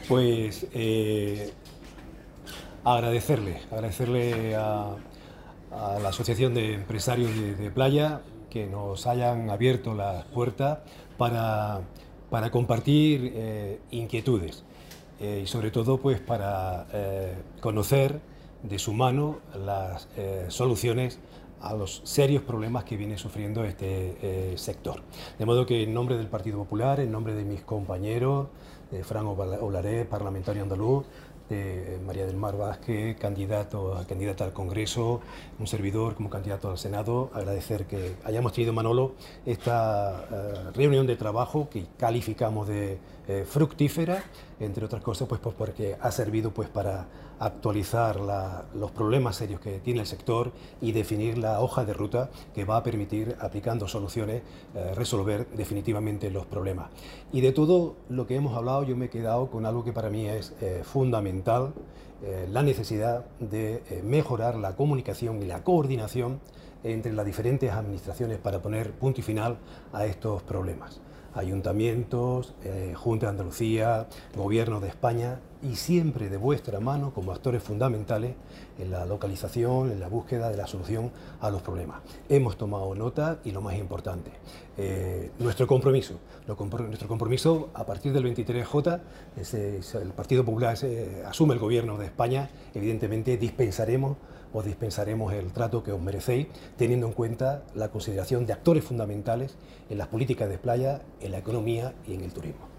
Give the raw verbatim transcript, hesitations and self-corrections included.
Pues eh, agradecerle, agradecerle a, a la Asociación de Empresarios de, de Playa que nos hayan abierto las puertas para, para compartir eh, inquietudes eh, y sobre todo pues para eh, conocer de su mano las eh, soluciones a los serios problemas que viene sufriendo este eh, sector. De modo que en nombre del Partido Popular, en nombre de mis compañeros, de Fran Olaré, parlamentario andaluz, de María del Mar Vázquez, candidato, candidata al Congreso, un servidor como candidato al Senado, agradecer que hayamos tenido, Manolo, esta uh, reunión de trabajo que calificamos de eh, fructífera, entre otras cosas, pues, pues porque ha servido pues para actualizar la, los problemas serios que tiene el sector y definir la hoja de ruta que va a permitir, aplicando soluciones, eh, resolver definitivamente los problemas. Y de todo lo que hemos hablado, yo me he quedado con algo que para mí es eh, fundamental, eh, la necesidad de eh, mejorar la comunicación y la coordinación entre las diferentes administraciones para poner punto y final a estos problemas. Ayuntamientos, eh, Junta de Andalucía, Gobierno de España, y siempre de vuestra mano como actores fundamentales en la localización, en la búsqueda de la solución a los problemas. Hemos tomado nota y lo más importante, eh, nuestro compromiso. Lo compro nuestro compromiso a partir del veintitrés J, ese, el Partido Popular ese, asume el Gobierno de España, evidentemente dispensaremos os dispensaremos el trato que os merecéis, teniendo en cuenta la consideración de actores fundamentales en las políticas de playa, en la economía y en el turismo.